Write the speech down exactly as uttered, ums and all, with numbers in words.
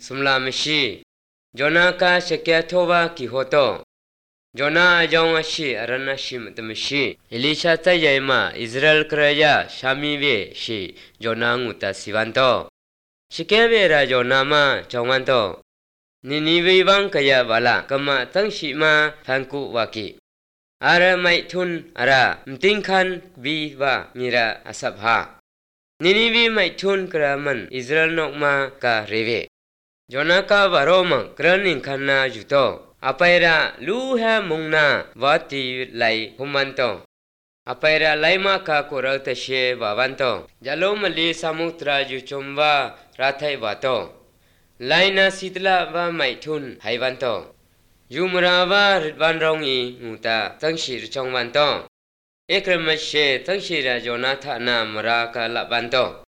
สมลามชีจอนาคาเชเกทวากิโฮโตจอนาจงอาชีอารันนาชิมตมชีเอลิชาตายายมาอิสราเอลครายาชามีเวชีจอนางูตาสิวันโตชิเกเวราจอนามาจงวันโตนินิเววังกยาบาลากมาตั้งชิมาพังกุวากิอาราไม่ทุนอารามติงคันวีวามีราอาสับฮานินิเวไม่ทุนกรามันอิสราเอลนกมากาเรเวจอนาคาบารอมังกรนิงคันนาจุโตอภัยราลูฮะมุงนาวาติไลหุมันโตอภัยราไลมาคาโคราตเชบาวันโตจโลมลีสมุทราจุชมวาราไทวาโตไลนาสิตลาวาไม่ทุนไฮวันโตยูมราวาริดวันรองอีงูตาตั้งชีรจงวันโตเอกรมเชตั้งชีราจอนาธานามรากาลวันโต